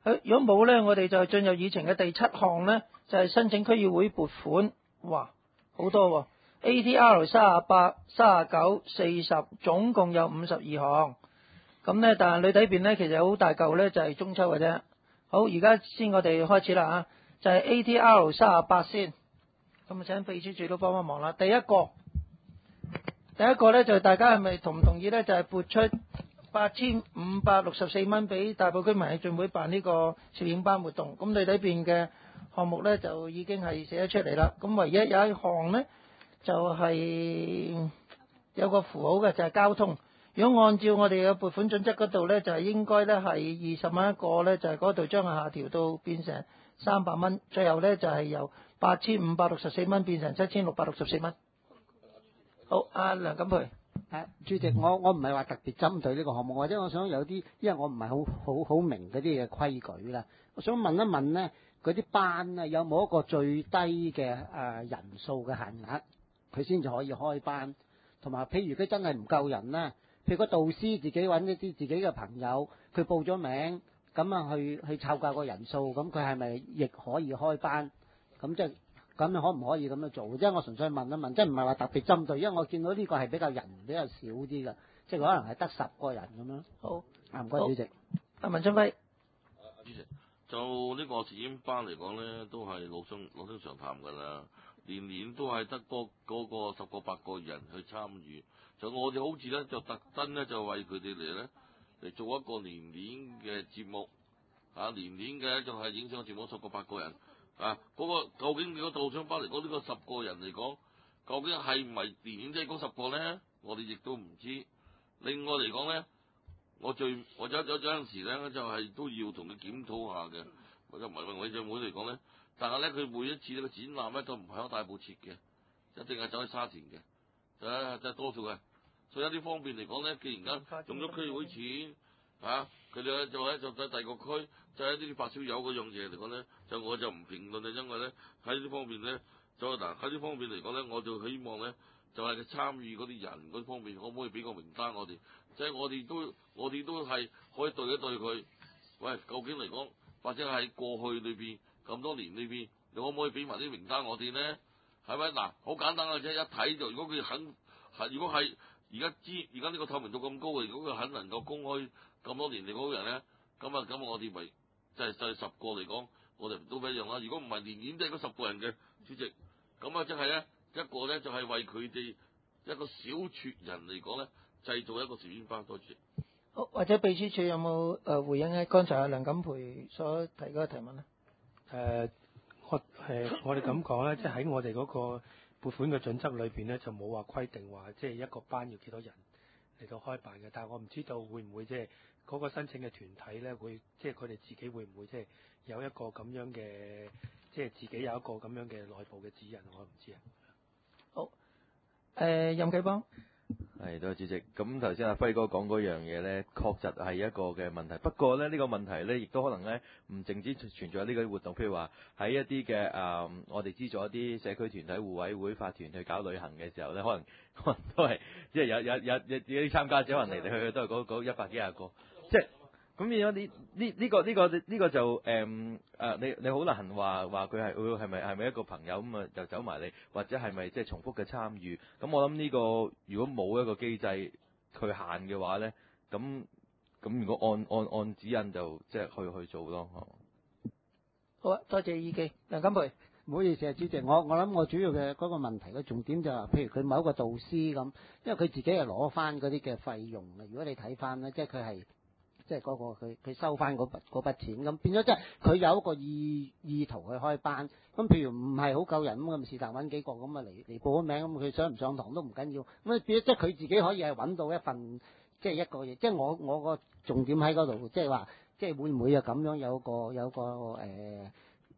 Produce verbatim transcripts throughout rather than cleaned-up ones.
如果冇咧，我哋就進入議程嘅第七項咧，就係、是、申請區議會撥款。哇，好多喎、哦、！A T R 三十八、三十九、四十，總共有五十二項。咁咧，但係裏底邊咧，其實好大嚿咧，就係、是、中秋嘅啫。好，而家先我哋開始啦啊，就係、是、A T R 三十八先。咁啊，請秘書處都幫幫忙啦。第一個，第一個咧就大家係咪同唔同意咧？就係、是、撥出八千五百六十四蚊俾大埔區民協進會辦呢個攝影班活動。咁裏底邊嘅項目咧就已經係寫咗出嚟啦。咁唯一有一項咧就係、是、有個符號嘅，就係、是、交通。如果按照我哋嘅撥款準則嗰度咧，就係、是、應該咧係二十蚊一個咧，就係嗰度將佢下調到變成三百蚊。最後咧就係、是、由八千五百六十四蚊變成七千六百六十四蚊。好，阿梁錦培。 誒，主席，我我唔係話特別針對呢個項目，或者我想有啲，因為我唔係好好好明嗰啲嘅規矩啦。我想問一問咧，嗰啲班啊有冇一個最低嘅誒、呃、人數嘅限額，佢先至可以開班？同埋，譬如佢真係唔夠人啦，譬如個導師自己揾一啲自己嘅朋友，佢報咗名，咁啊去去湊夠個人數，咁佢係咪亦可以開班？咁即係。咁你可唔可以咁樣做？即係我純粹問一問，即係唔係話特別針對，因為我見到呢個係比較人比較少啲嘅，即係可能係得十個人咁樣。 好， 啊唔該主席。 阿文春輝。 主席，就呢個攝影班嚟講咧，都係老生老生常談㗎啦，年年都係得嗰嗰個十個八個人去參與。就我哋好似咧，就特登咧就為佢哋嚟咧嚟做一個年年嘅節目，啊年年嘅就係影相節目十個八個人。啊！嗰、那個究竟你個導賞班嚟講，呢、這個十個人嚟講，究竟係唔係年年即係嗰十個咧？我哋亦都唔知。另外嚟講咧，我最我有有有陣時咧，就係、是、都要同佢檢討下嘅。或者唔係為政會嚟講咧，但係咧佢每一次呢個展覽咧都唔係喺大埔設嘅，一定係走去沙田嘅，就係就係多數嘅。所以一啲方面嚟講咧，既然間用咗區議會錢。啊！佢哋就咧就喺第二個區，就喺呢啲發燒友嗰樣嘢嚟講咧，就我就唔評論啦，因為咧喺呢方面咧，就嗱喺呢方面嚟講咧，我就希望咧就係佢參與嗰啲人嗰方面，可唔可以俾個名單我哋？即係我哋都我哋都係可以對一對佢。喂，究竟嚟講，或者喺過去裏邊咁多年裏邊，你可唔可以俾埋啲名單我哋咧？係咪嗱？好簡單嘅啫，一睇就如果佢肯係，如果係而家知而家呢個透明度咁高嘅，如果佢肯能夠公開。咁多年嚟嗰個人咧，咁啊咁我哋咪就係就係十個嚟講，我哋都一樣啦。如果唔係年年都係嗰十個人嘅主席，咁啊即係咧一個咧就係為佢哋一個小撮人嚟講咧，製造一個攝影班。多謝。 好，或者秘書處有冇誒回應咧？剛才阿梁錦培所提嗰個提問咧？ 誒、呃，我誒、呃、我哋咁講咧，即係喺我哋嗰個撥款嘅準則裏邊咧，就冇話規定話即係一個班要幾多人嚟到開辦嘅。但係我唔知道會唔會即係。嗰個申請嘅團體咧，會即係佢哋自己會唔會即係有一個咁樣嘅，即係自己有一個咁樣嘅內部嘅指引，我唔知啊。 好，誒、呃、任啟邦。 係，多謝主席。咁頭先阿輝哥講嗰樣嘢咧，確實係一個嘅問題。不過咧，呢、呢個問題咧，亦都可能咧，唔淨止存在呢個活動。譬如話喺一啲嘅誒，我哋資助一啲社區團體、互委會、法團去搞旅行嘅時候咧，可能可能都係即係有有有有啲參加者可能嚟嚟去去都係嗰嗰一百幾廿個。即係咁變咗呢呢呢個呢、呢個呢、呢個就誒誒、呃、你你好難話話佢係會係咪係咪一個朋友咁啊就走埋嚟，或者係咪即係重複嘅參與？咁我諗呢、呢個如果冇一個機制佢限嘅話咧，咁咁如果按按按指引就即係去去做咯。 好啊，多謝意見，梁錦培。 唔好意思啊，主席，我我諗我主要嘅嗰個問題嘅重點就係、是，譬如佢某一個導師咁，因為佢自己係攞翻嗰啲嘅費用嘅。如果你睇翻咧，即係佢係。即係嗰個佢佢收翻嗰筆嗰筆錢，咁變咗即係佢有一個意意圖去開班。咁譬如唔係好夠人咁，是但揾幾個咁啊嚟嚟報咗名，咁佢上唔上堂都唔緊要。咁啊變咗即係佢自己可以係揾到一份即係一個嘢。即係我我個重點喺嗰度，即係話即係會唔會啊咁樣有個有個誒？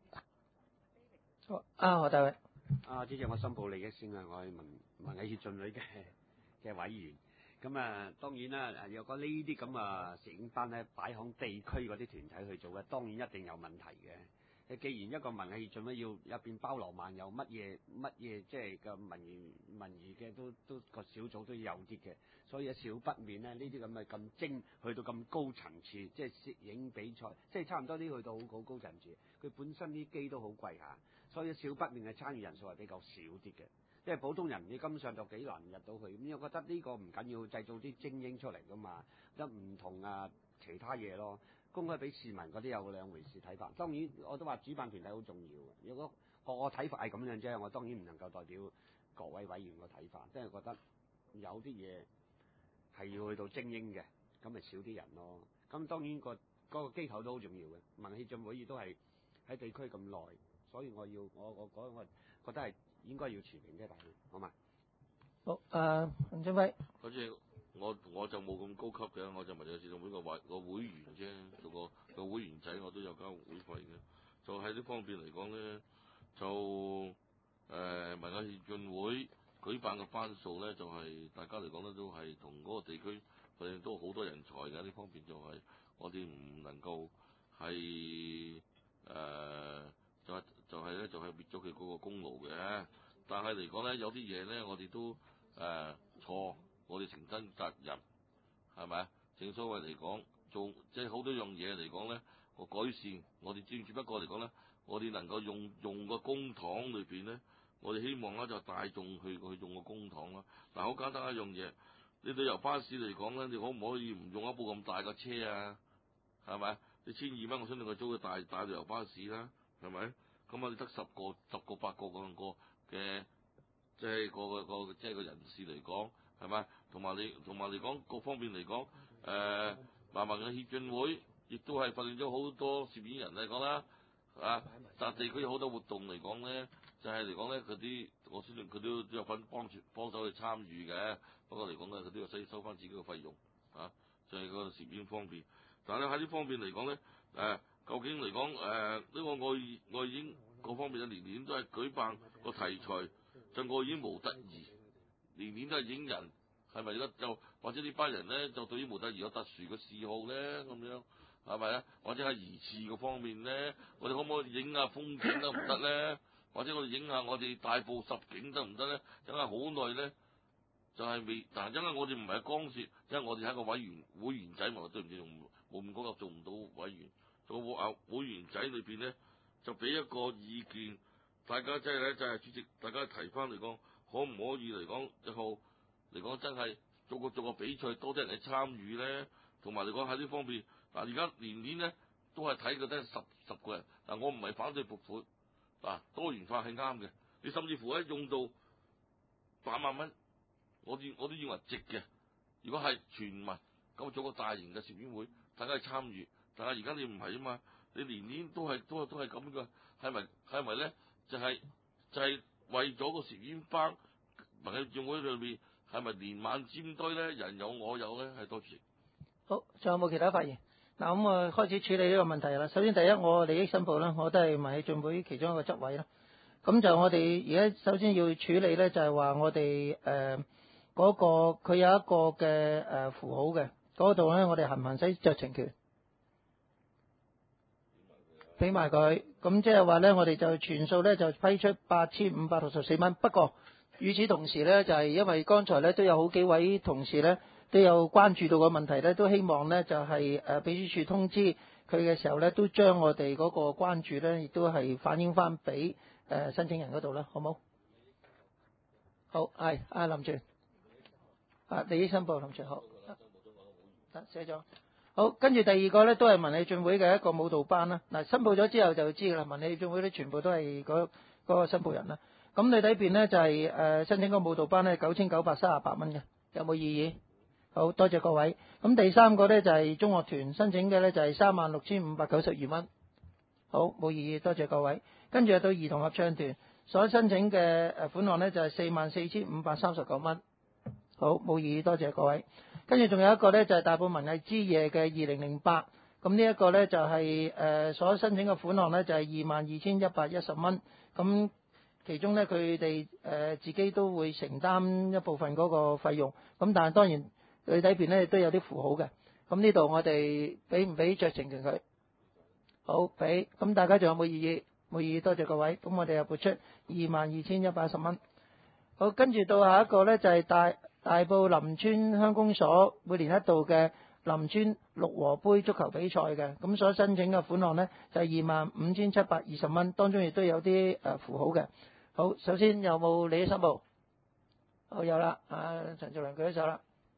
啊，何大偉。 啊，主席，我申報利益先啊，我係民民藝協進會嘅嘅委員。咁啊，當然啦，若果呢啲咁啊攝影班咧擺響地區嗰啲團體去做嘅，當然一定有問題嘅。 誒，既然一個文藝協進會要入邊包羅萬有，乜嘢乜嘢即係個文娛文娛嘅都都個小組都有啲嘅，所以少不免咧呢啲咁嘅咁精去到咁高層次，即係攝影比賽，即係差唔多啲去到好好高層次。佢本身啲機都好貴下，所以少不免嘅參與人數係比較少啲嘅。因為普通人你根本上就幾難入到去，咁我覺得呢個唔緊要，製造啲精英出嚟噶嘛，一唔同啊其他嘢咯。公開俾市民嗰啲有兩回事睇法。當然我都話主辦團體好重要嘅。如果我睇法係咁樣啫，我當然唔能夠代表各位委員個睇法，即係覺得有啲嘢係要去到精英嘅，咁咪少啲人咯。咁當然個嗰個機構都好重要嘅，文協進會亦都係喺地區咁耐，所以我要我我我我覺得係應該要全面啫，大家好嘛？ 好，誒林振輝， 好似我我就冇咁高級嘅，我就文藝協進會個會個會員啫，做個個會員仔我都有交會費嘅。就喺呢方面嚟講咧，就誒、呃、文藝協進會舉辦嘅班數咧，就係、是、大家嚟講咧都係同嗰個地區佢哋都好多人才嘅。呢方面就係我哋唔能夠係誒、呃、就係就係咧就係滅咗佢嗰個功勞嘅。但係嚟講咧，有啲嘢咧我哋都誒、呃、錯。我哋承擔責任，係咪啊？正所謂嚟講，做即係好多樣嘢嚟講咧，個改善，我哋只只不過嚟講咧，我哋能夠用用個公帑裏邊咧，我哋希望咧就大眾去去用個公帑啦。嗱，好簡單一樣嘢，你旅遊巴士嚟講咧，你可唔可以唔用一部咁大嘅車啊？係咪？你千二蚊，我想你去租個大大旅遊巴士啦，係咪？咁我哋得十個、十個、八個咁個嘅，即係個個個即係個人士嚟講。係咪？同埋你同埋嚟講，各方面嚟講，誒文藝協進會亦都係訓練咗好多攝影人嚟講啦，啊，但地區有好多活動嚟講咧，就係嚟講咧，佢啲我相信佢都都有份幫住幫手去參與嘅。不過嚟講咧，佢都要收收翻自己嘅費用，啊，就係、是、個攝影方面。但係咧喺呢方面嚟講咧，誒、啊、究竟嚟講誒呢個愛愛影各方面嘅年年都係舉辦個題材，就愛影模特兒。年年都係影人，係咪而家就或者呢班人咧就對於模特兒有特殊嘅嗜好咧咁樣，係咪啊？或者係疑似嘅方面咧，我哋可唔可以影下風景得唔得咧？或者我哋影下我哋大埔十景得唔得咧？等下好耐咧，就係、是、未，但係因為我哋唔係干涉，因為我哋係一個委員會員仔，我對唔住，冇咁高級做唔到委員，做個啊會員仔裏邊咧就俾一個意見，大家即係咧就係、是、主席，大家提翻嚟講。可唔可以嚟講以後嚟講真係做個做個比賽，多啲人去參與咧？同埋嚟講喺呢方面，嗱而家年年咧都係睇佢得十十個人。嗱，我唔係反對撥款，嗱多元化係啱嘅。你甚至乎咧用到八萬蚊，我啲我都認為值嘅。如果係全民咁做個大型嘅攝影會，大家去參與。但係而家你唔係啊嘛，你年年都係都係都係咁嘅，係咪係咪咧？就係、是、就係、是。為咗個攝影班，文藝協進會裏邊係咪連晚尖堆咧？人有我有咧，係多謝。 好，仲有冇其他發言？嗱，咁我開始處理呢個問題啦。首先第一，我利益申報啦，我都係文藝協進會其中一個執委啦。咁就我哋而家首先要處理咧，就係話我哋誒嗰個佢有一個嘅誒符號嘅嗰度咧，我哋行唔行使酌情權？俾埋佢，咁即係話咧，我哋就全數咧就批出八千五百六十四蚊。不過與此同時咧，就係因為剛才咧都有好幾位同事咧都有關注到個問題咧，都希望咧就係誒秘書處通知佢嘅時候咧，都將我哋嗰個關注咧，亦都係反映翻俾誒申請人嗰度啦，好冇？好，係阿林全，啊利益申報林全，好，得寫咗。好，跟住第二個咧都係文藝協進會嘅一個舞蹈班啦。嗱，申報咗之後就知㗎啦。文藝協進會咧全部都係嗰嗰個申報人啦。咁你睇邊咧就係、是、誒、呃、申請個舞蹈班咧九千九百三十八蚊嘅，有冇異議？好多謝各位。咁第三個咧就係、是、中樂團申請嘅咧就係三萬六千五百九十二蚊。好，冇異議，多謝各位。跟住到兒童合唱團所申請嘅誒款項咧就係四萬四千五百三十九蚊。好，冇異議，多謝各位。跟住仲有一個咧就係大埔文藝之夜嘅二零零八，咁呢一個咧就係誒所申請嘅款項咧就係二萬二千一百一十蚊，咁其中咧佢哋誒自己都會承擔一部分嗰個費用，咁但係當然佢底邊咧都有啲符號嘅，咁呢度我哋俾唔俾酌情權佢？ 好，俾。咁大家仲有冇異議？冇異議，多謝各位。咁我哋又撥出二萬二千一百一十蚊。好，跟住到下一個咧就係、是、大大埔林村鄉公所每年一度嘅林村六和杯足球比賽嘅，咁所申請嘅款項呢，就係二萬五千七百二十蚊，當中亦都有啲誒符號嘅。好，首先有冇你申報？好，有啦，啊陳兆良舉咗手啦，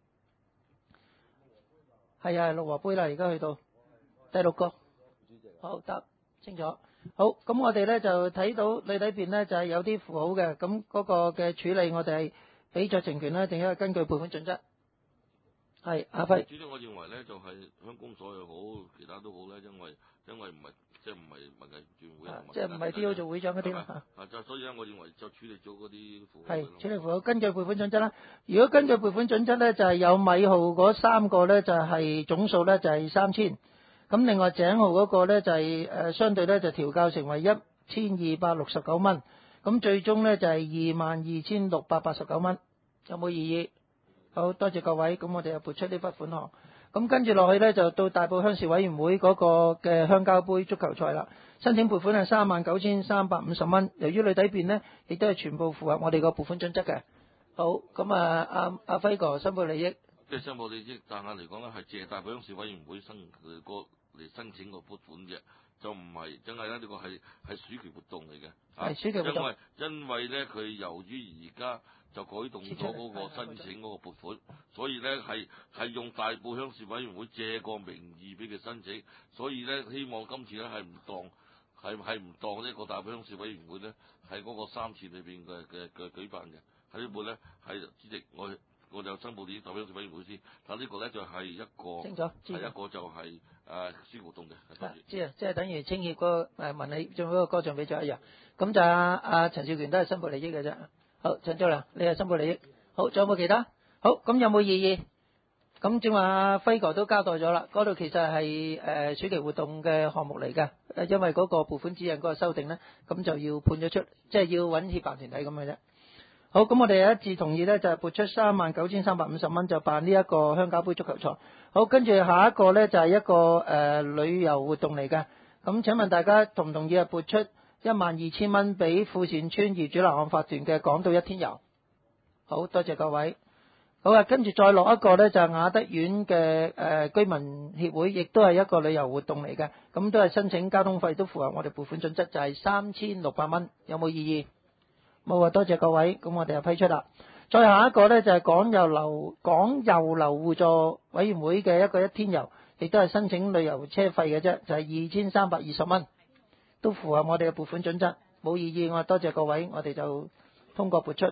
係啊，六和杯啦，而家去到第六個，好得清楚。好，咁我哋咧就睇到你裏邊咧就係有啲符號嘅，咁嗰個嘅處理我哋係俾酌情權咧，定係根據撥款準則？係阿輝。 主席，我認為咧就係鄉公所又好，其他都好咧，因為因為唔係即係唔係文藝轉會， 即係唔係 D O 做會長嗰啲啦嚇。 啊，就所以咧，我認為就處理咗嗰啲符號。 係處理符號，根據撥款準則啦。如果根據撥款準則咧，就係有米號嗰三個咧，就係總數咧就係三千。咁另外井號嗰個咧就係誒相對咧就調校成為一千二百六十九蚊。咁最終咧就係二萬二千六百八十九蚊。有冇異議？好多謝各位。咁我哋又撥出呢筆款項。咁跟住落去咧就到大埔鄉事委員會嗰個嘅鄉郊杯足球賽啦。申請撥款係三萬九千三百五十蚊。由於裏底邊呢，亦都係全部符合我哋個撥款準則嘅。好，咁啊阿阿輝哥申報利益。 即係申報利益，但係嚟講咧係借大埔鄉事委員會申佢個嚟申請個撥款嘅，就唔係真係咧呢個係係暑期活動嚟嘅。 係暑期活動。 因為因為咧佢由於而家就改動咗嗰個申請嗰個撥款，所以咧係係用大埔鄉事委員會借個名義俾佢申請，所以咧希望今次咧係唔當係係唔當呢個大埔鄉事委員會咧喺嗰個三次裏邊嘅嘅嘅舉辦嘅，喺呢部咧係主席我。我就申報啲大埔鄉事委員會先，但呢個咧就係一個， 清楚， 係一個就係誒書活動嘅。 知啊，即係等於青協嗰個誒文理仲有嗰個歌唱比賽一樣。咁就阿阿陳少權都係申報利益嘅啫。好，陳昭良，你係申報利益。好，仲有冇其他？好，咁有冇異議？咁正話阿輝哥都交代咗啦，嗰度其實係誒暑期活動嘅項目嚟嘅，誒因為嗰個撥款指引嗰個修訂咧，咁就要判咗出，即係要揾協辦團體咁嘅啫。好，咁我哋有一致同意咧，就係撥出三萬九千三百五十蚊就辦呢一個鄉郊杯足球賽。好，跟住下一個咧就係一個誒、呃、旅遊活動嚟嘅。咁請問大家同唔同意啊？撥出一萬二千蚊俾富善村業主立案法團嘅港島一天遊。好多謝各位。好啊，跟住再落一個咧就係雅德苑嘅誒居民協會，亦都係一個旅遊活動嚟嘅。咁都係申請交通費都符合我哋撥款準則，就係三千六百蚊。有冇異議？冇啊，多謝各位，咁我哋就批出啦。再下一個呢，就係港遊樓港遊樓互助委員會嘅一個一天遊，亦都係申請旅遊車費嘅啫，就係二千三百二十蚊，都符合我哋嘅撥款準則，冇異議。我多謝各位，我哋就通過撥出。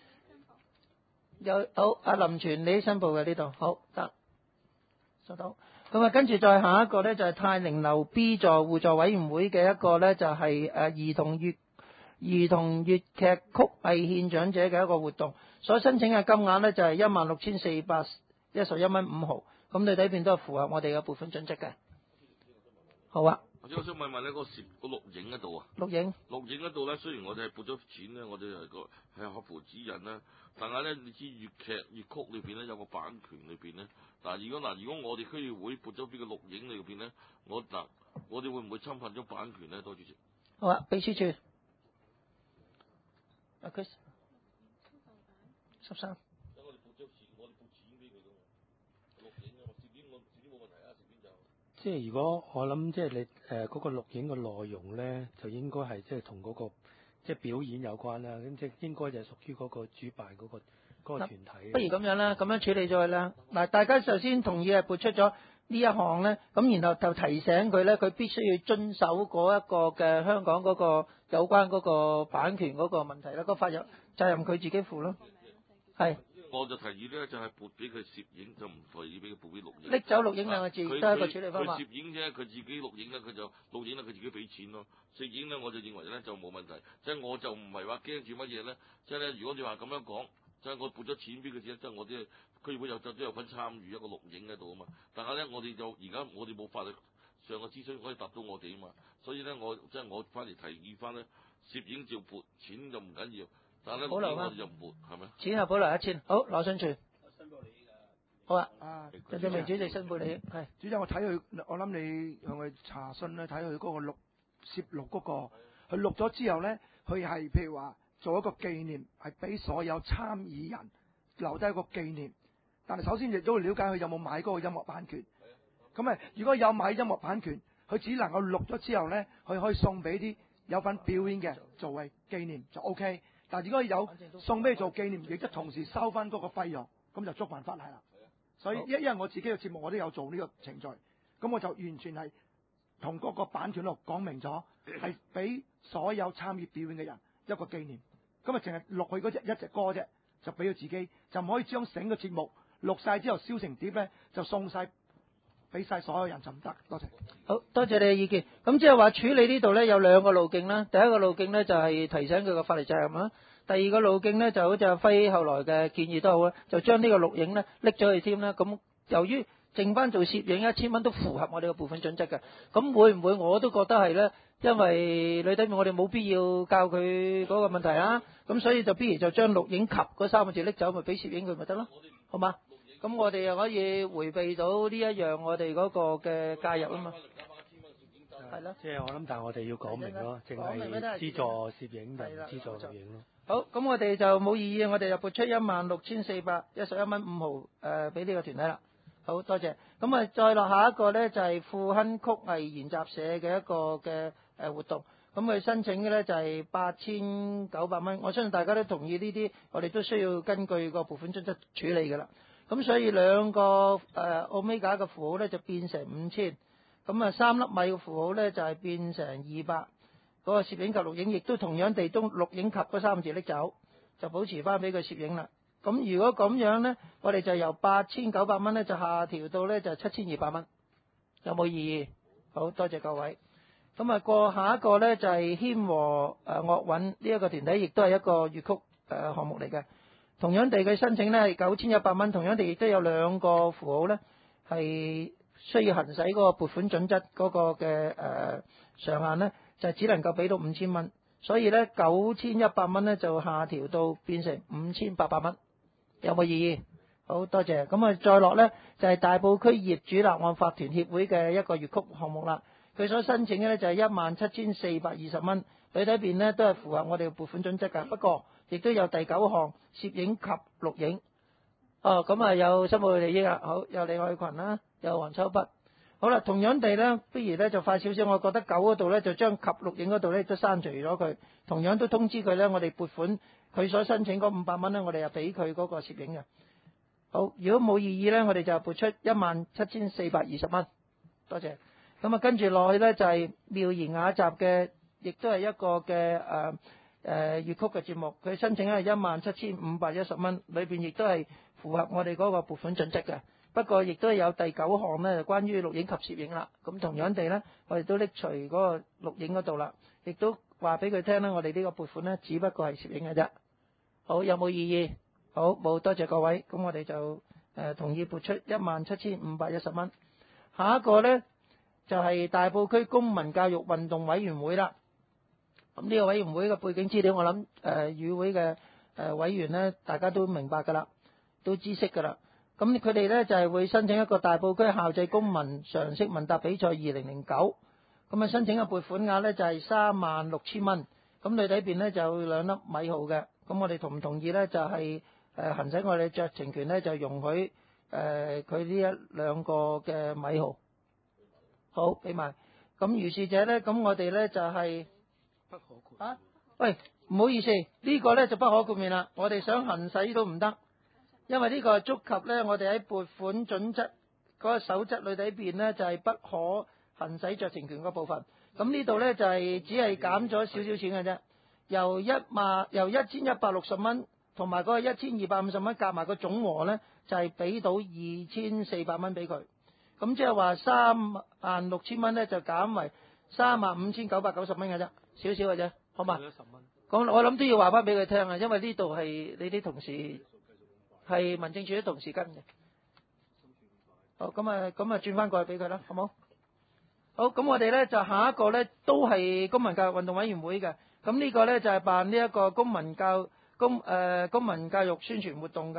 有好，阿林全你申報嘅呢度，好得收到。咁啊，跟住再下一個呢，就係泰寧樓 B 座互助委員會嘅一個呢，就係誒兒童粵兒童粵劇曲藝獻長者嘅一個活動，所申請嘅金額呢，就係一萬六千四百一十一蚊五毫，咁你睇邊都係符合我哋嘅撥款準則嘅。好啊。 或者我想問問呢個攝個錄影嗰度啊？ 錄影。 錄影嗰度咧，雖然我哋係撥咗錢咧，我哋係個係合乎指引啦，但係咧你知粵劇粵曲裏邊咧有個版權裏邊咧，嗱如果嗱如果我哋區議會撥咗邊個錄影裏邊咧，我嗱我哋會唔會侵犯咗版權咧？多主席。 好啊，秘書處。阿 Chris，十三。 我哋撥咗錢，我哋撥錢俾佢噶嘛，錄影啊嘛，攝影我攝影冇問題啊，攝影就。 即係如果我諗，即係你誒嗰、呃那個錄影嘅內容咧，就應該係即係同嗰個即係表演有關啦。咁即係應該就係屬於嗰個主辦嗰、那個嗰、那個團體。 不如咁樣啦，咁樣處理咗佢啦。嗱，大家首先同意係撥出咗呢一項咧，咁然後就提醒佢咧，佢必須要遵守嗰一個嘅香港嗰個有關嗰個版權嗰個問題啦。個法律責任佢自己負咯。係。 我就提議咧，就係撥俾佢攝影，就唔可以俾佢撥俾錄影。 拎走錄影兩個字，都係一個處理方法。 佢攝影啫，佢自己錄影咧，佢就錄影咧，佢自己俾錢咯。攝影咧，我就認為咧就冇問題。即係我就唔係話驚住乜嘢咧。即係咧，如果你話咁樣講，即係我撥咗錢俾佢先，即係我啲區議會有都有份參與一個錄影喺度啊嘛。但係咧，我哋就而家我哋冇法律上嘅諮詢可以答到我哋啊嘛。所以咧，我即係我翻嚟提議翻咧，攝影照撥，錢就唔緊要。但係咧，我哋就唔撥，係咪？ 錢係保留一千。好，羅信全。 申報利益啊， 好啊， 啊， 陳志明主席申報你係。 主席，我睇佢，我諗你向佢查詢咧，睇佢嗰個錄攝錄嗰個，佢錄咗之後咧，佢係譬如話做一個紀念，係俾所有參議人留低一個紀念。但係首先亦都要了解佢有冇買嗰個音樂版權。咁啊，如果有買音樂版權，佢只能夠錄咗之後咧，佢可以送俾啲有份表演嘅作為紀念就 O K。但係如果有送俾你做紀念，亦都同時收翻嗰個費用，咁就觸犯法例啦。所以，因因為我自己嘅節目我都有做呢個程序，咁我就完全係同嗰個版權度講明咗，係俾所有參與表演嘅人一個紀念。咁啊，淨係錄佢嗰隻一隻歌啫，就俾佢自己，就唔可以將整個節目錄晒之後燒成碟咧，就送晒俾晒所有人就唔得。多謝。 好多謝你嘅意見。咁即係話處理呢度咧有兩個路徑啦。第一個路徑咧就係提醒佢個法律責任啦。第二個路徑咧就好似阿輝後來嘅建議都好啦，就將呢個錄影咧拎咗去添啦。咁由於剩翻做攝影一千蚊都符合我哋嘅部分準則嘅，咁會唔會我都覺得係咧？因為女仔面我哋冇必要教佢嗰個問題啊，咁所以就不如就將錄影及嗰三個字拎走，咪俾攝影佢咪得咯，好嘛？咁我哋又可以迴避到呢一樣我哋嗰個嘅介入啊嘛。係咯， 即係我諗，但係我哋要講明咯，淨係資助攝影定唔資助錄影咯。 好，咁我哋就冇異議，我哋就撥出一萬六千四百一十一蚊五毫誒俾呢個團體啦。好多謝。咁啊，再落下一個咧就係富亨曲藝研習社嘅一個嘅誒活動。咁佢申請嘅咧就係八千九百蚊。我相信大家都同意呢啲，我哋都需要根據個撥款準則處理㗎啦。咁所以兩個誒奧美加嘅符號咧就變成五千。咁啊，三粒米嘅符號咧就係變成二百，嗰個攝影及錄影亦都同樣地將錄影及嗰三個字拎走，就保持翻俾佢攝影啦。咁如果咁樣咧，我哋就由八千九百蚊咧就下調到咧就七千二百蚊，有冇異議？好多謝各位。咁啊，過下一個咧就係謙和誒樂韻呢一個團體，亦都係一個粵曲誒項目嚟嘅。同樣地，佢申請咧係九千一百蚊，同樣地亦都有兩個符號咧係需要行使嗰個撥款準則嗰個嘅誒、呃、上限咧，就只能夠俾到五千蚊，所以咧九千一百蚊咧就下調到變成五千八百蚊，有冇異議？好多謝。咁啊，再落咧就係、是、大埔區業主立案法團協會嘅一個粵曲項目啦。佢所申請嘅咧就係一萬七千四百二十蚊，裏底邊咧都係符合我哋嘅撥款準則㗎。不過亦都有第九項攝影及錄影。哦，咁啊有申報利益啦。好，有李海群啦。有黃秋北，好啦，同樣地咧，不如咧就快少少，我覺得九嗰度咧就將及錄影嗰度咧都刪除咗佢，同樣都通知佢咧，我哋撥款佢所申請嗰五百蚊咧，我哋又俾佢嗰個攝影嘅。好，如果冇異議咧，我哋就撥出一萬七千四百二十蚊，多謝。咁啊，跟住落去咧就係、是、妙言雅集嘅，亦都係一個嘅誒誒粵曲嘅節目，佢申請係一萬七千五百一十蚊，裏邊亦都係符合我哋嗰個撥款準則嘅。不過亦都有第九項咧，就關於錄影及攝影啦。咁同樣地咧，我哋都拎除嗰個錄影嗰度啦，亦都話俾佢聽啦。我哋呢個撥款咧，只不過係攝影嘅啫。好，有冇異議？好，冇，多謝各位。咁我哋就誒、呃、同意撥出一萬七千五百一十蚊。下一個咧就係、是、大埔區公民教育運動委員會啦。咁呢個委員會嘅背景資料，我諗誒與會嘅誒委員咧，大家都明白㗎啦，都知悉㗎啦。咁佢哋咧就係、是、會申請一個大埔區校際公民常識問答比賽二零零九，咁啊申請嘅撥款額咧就係三萬六千蚊，咁裏底邊咧就有兩粒米號嘅，咁我哋同唔同意咧就係、是、誒行使我哋酌情權咧就容許誒佢呢一兩個嘅米號，好俾埋，咁如是者咧，咁我哋咧就係、是、 不可豁啊，喂，唔好意思，呢、這個咧就不可豁免啦，我哋想行使都唔得。因為呢個係觸及咧，我哋喺撥款準則嗰個守則裏底邊咧，就係不可行使酌情權嗰部分。咁呢度咧就係只係減咗少少錢嘅啫，由一萬由一千一百六十蚊同埋嗰個一千二百五十蚊夾埋個總和咧，就係俾到二千四百蚊俾佢。咁即係話三萬六千蚊咧，就減為三萬五千九百九十蚊嘅啫，少少嘅啫，好嘛？咁我諗都要話翻俾佢聽啊，因為呢度係你啲同事。係民政處啲同事跟嘅，好，咁啊，咁啊轉翻過去俾佢啦，好冇？好，咁我哋咧就下一個咧都係公民教育運動委員會嘅，咁呢個咧就係辦呢一個公民教公誒、呃、公民教育宣傳活動嘅，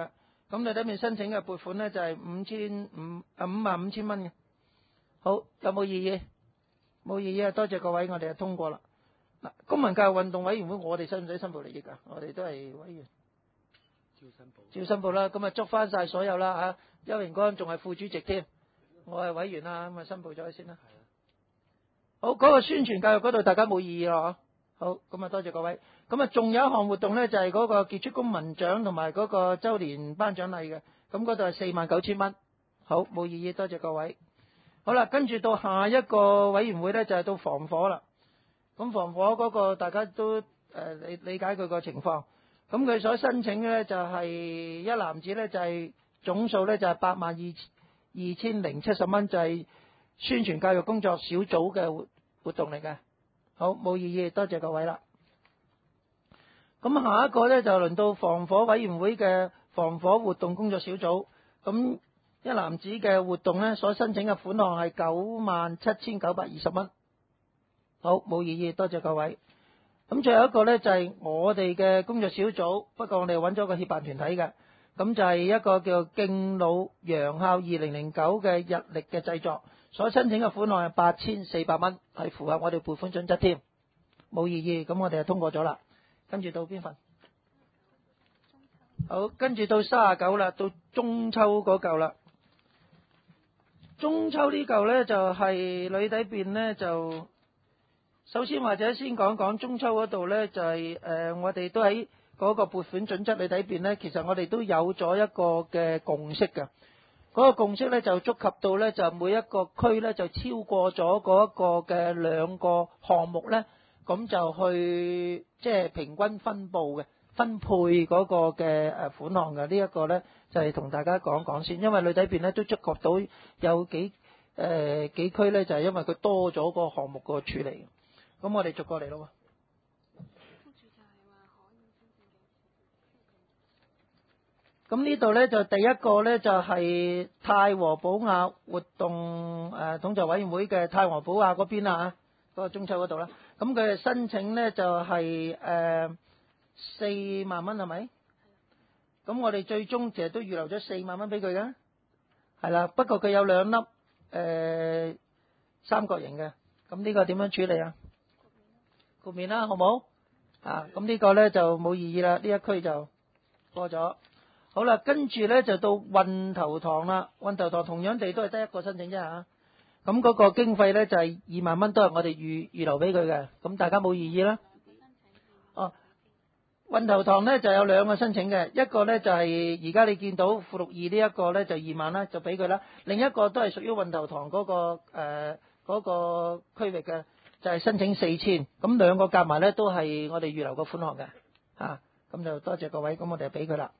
咁你底面申請嘅撥款咧就係五千五啊五萬五千蚊嘅。好，有冇異議？冇異議啊！多謝各位，我哋就通過啦。嗱，公民教育運動委員會，我哋使唔使申報利益啊？我哋都係委員， 照申報。 照申報啦。咁啊，捉翻晒所有啦嚇。邱榮光仲係副主席添，我係委員啦，咁啊申報咗先啦。好，嗰、那個宣傳教育嗰度大家冇異議咯，好，咁啊多謝各位。咁啊，仲有一項活動咧，就係、是、嗰個傑出公民獎同埋嗰個週年頒獎禮嘅，咁嗰度係四萬九千蚊。好，冇異議，多謝各位。好啦，跟住到下一個委員會咧，就係、是、到防火啦。咁防火嗰個大家都誒理理解佢個情況。咁佢所申請嘅咧就係、是、一籃子咧就係、是、總數咧就係八萬二二千零七十蚊，就係、是、宣傳教育工作小組嘅活活動嚟嘅。好，冇異議，多謝各位啦。咁下一個咧就輪到防火委員會嘅防火活動工作小組。咁一籃子嘅活動咧，所申請嘅款項係九萬七千九百二十蚊。好，冇異議，多謝各位。咁最後一個咧就係我哋嘅工作小組，不過我哋揾咗個協辦團體嘅，咁就係一個叫敬老洋校二零零九嘅日曆嘅製作，所申請嘅款項係八千四百蚊，係符合我哋撥款準則添，冇異議，咁我哋就通過咗啦。跟住到邊份？好，跟住到三十九啦，到中秋嗰嚿啦。中秋呢嚿咧就係裏底邊咧就，首先或者先講講中秋嗰度咧就係、是、誒、呃、我哋都喺嗰個撥款準則裏底邊咧，其實我哋都有咗一個嘅共識嘅。嗰、那個共識咧就觸及到咧就每一個區咧就超過咗嗰一個嘅兩個項目咧，咁就去即係、就是、平均分佈嘅分配嗰個嘅誒款項嘅。這個、呢一個咧就係、是、同大家講講先，因為裏底邊咧都觸及到有幾誒、呃、幾區咧就係、是、因為佢多咗個項目個處理。咁我哋逐個嚟咯。咁呢度咧就第一個咧就係、是、太和寶雅活動誒、呃、統籌委員會嘅太和寶雅嗰邊啊，嗰、那個中秋嗰度啦。咁佢哋申請咧就係誒四萬蚊係咪？咁我哋最終其實都預留咗四萬蚊俾佢嘅，係啦。不過佢有兩粒誒、呃、三角形嘅，咁呢個點樣處理啊？豁免啦，好冇？啊，咁呢個咧就冇異議啦，呢一區就過咗。好啦，跟住咧就到運頭塘啦。運頭塘同樣地都係得一個申請啫嚇。咁嗰個經費咧就係二萬蚊，都係我哋預預留俾佢嘅。咁大家冇異議啦。哦，運頭塘咧就有兩個申請嘅，一個咧就係而家你見到附錄二呢一個咧就二萬啦，就俾佢啦。另一個都係屬於運頭塘嗰個誒嗰、呃嗰個區域嘅，就係申請四千。咁兩個夾埋咧都係我哋預留個款項嘅。啊，咁就多謝各位，咁我哋就俾佢啦。